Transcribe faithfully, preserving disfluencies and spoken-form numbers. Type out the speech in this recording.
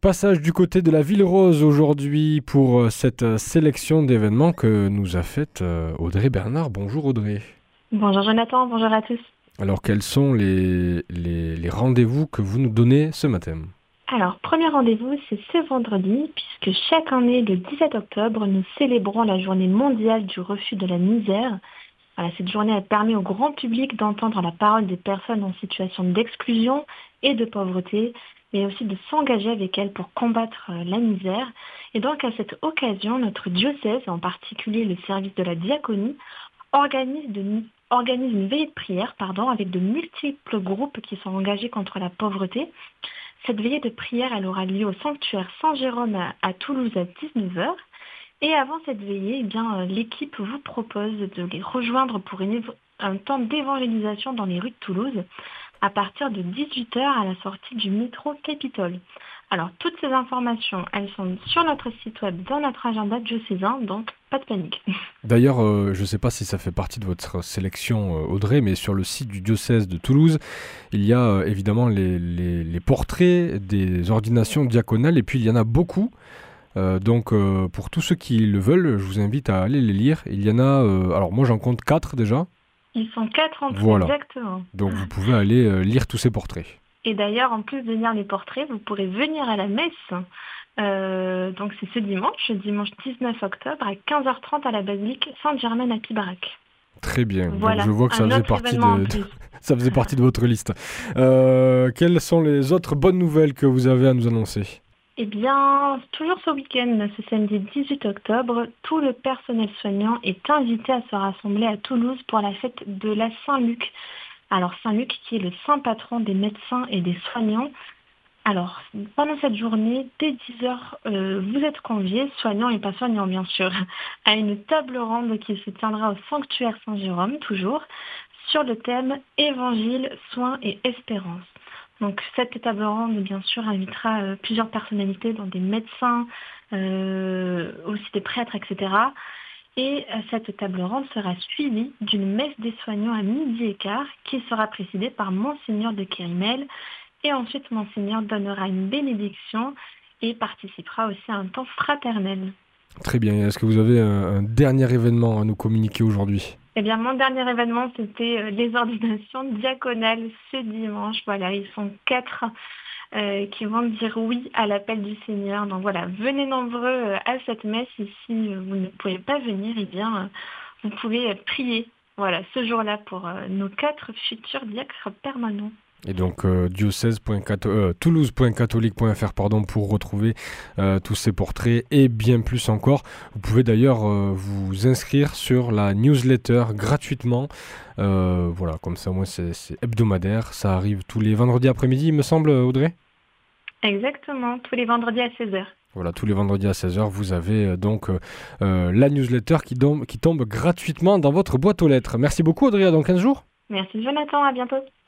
Passage du côté de la Ville Rose aujourd'hui pour cette sélection d'événements que nous a faite Audrey Bernard. Bonjour Audrey. Bonjour Jonathan, bonjour à tous. Alors quels sont les, les, les rendez-vous que vous nous donnez ce matin ? Alors, premier rendez-vous, c'est ce vendredi, puisque chaque année, le dix-sept octobre, nous célébrons la journée mondiale du refus de la misère. Voilà, cette journée elle permet au grand public d'entendre la parole des personnes en situation d'exclusion et de pauvreté, mais aussi de s'engager avec elles pour combattre la misère. Et donc à cette occasion, notre diocèse, en particulier le service de la diaconie, organise, de, organise une veillée de prière pardon, avec de multiples groupes qui sont engagés contre la pauvreté. Cette veillée de prière elle aura lieu au sanctuaire Saint-Jérôme à, à Toulouse à dix-neuf heures. Et avant cette veillée, eh bien, l'équipe vous propose de les rejoindre pour une, un temps d'évangélisation dans les rues de Toulouse à partir de dix-huit heures à la sortie du métro Capitole. Alors, toutes ces informations, elles sont sur notre site web, dans notre agenda diocésain, donc pas de panique. D'ailleurs, euh, je ne sais pas si ça fait partie de votre sélection, euh, Audrey, mais sur le site du diocèse de Toulouse, il y a euh, évidemment les, les, les portraits des ordinations diaconales, et puis il y en a beaucoup. Euh, donc euh, pour tous ceux qui le veulent, je vous invite à aller les lire. Il y en a, euh, alors moi j'en compte quatre déjà. Ils sont quatre en tout, voilà. Exactement. Donc vous pouvez aller euh, lire tous ces portraits. Et d'ailleurs, en plus de lire les portraits, vous pourrez venir à la messe. Euh, donc c'est ce dimanche, dimanche dix-neuf octobre à quinze heures trente à la basilique Sainte-Germaine à Pibarac. Très bien, voilà, donc je vois que ça faisait, partie de, de, ça faisait partie de votre liste. Euh, quelles sont les autres bonnes nouvelles que vous avez à nous annoncer ? Eh bien, toujours ce week-end, ce samedi dix-huit octobre, tout le personnel soignant est invité à se rassembler à Toulouse pour la fête de la Saint-Luc. Alors Saint-Luc qui est le saint patron des médecins et des soignants. Alors, pendant cette journée, dès dix heures, euh, vous êtes conviés, soignants et pas soignants bien sûr, à une table ronde qui se tiendra au sanctuaire Saint-Jérôme, toujours, sur le thème Évangile, soins et espérance. Donc cette table ronde, bien sûr, invitera euh, plusieurs personnalités, dont des médecins, euh, aussi des prêtres, et cetera. Et euh, cette table ronde sera suivie d'une messe des soignants à midi et quart, qui sera présidée par Monseigneur de Kérimel. Et ensuite, Monseigneur donnera une bénédiction et participera aussi à un temps fraternel. Très bien. Est-ce que vous avez un, un dernier événement à nous communiquer aujourd'hui ? Eh bien, mon dernier événement, c'était euh, les ordinations diaconales ce dimanche. Voilà, ils sont quatre euh, qui vont dire oui à l'appel du Seigneur. Donc voilà, venez nombreux euh, à cette messe. Et si euh, vous ne pouvez pas venir, eh bien, euh, vous pouvez euh, prier. Voilà, ce jour-là pour euh, nos quatre futurs diacres permanents. Et donc euh, diocèse point cato- euh, toulouse point catholique point f r pardon, pour retrouver euh, tous ces portraits et bien plus encore. Vous pouvez d'ailleurs euh, vous inscrire sur la newsletter gratuitement. Euh, voilà, comme ça, moi, c'est, c'est hebdomadaire. Ça arrive tous les vendredis après-midi, il me semble, Audrey ? Exactement, tous les vendredis à seize heures. Voilà, tous les vendredis à seize heures, vous avez euh, donc euh, la newsletter qui tombe, qui tombe gratuitement dans votre boîte aux lettres. Merci beaucoup, Audrey, à dans quinze jours. Merci Jonathan, à bientôt.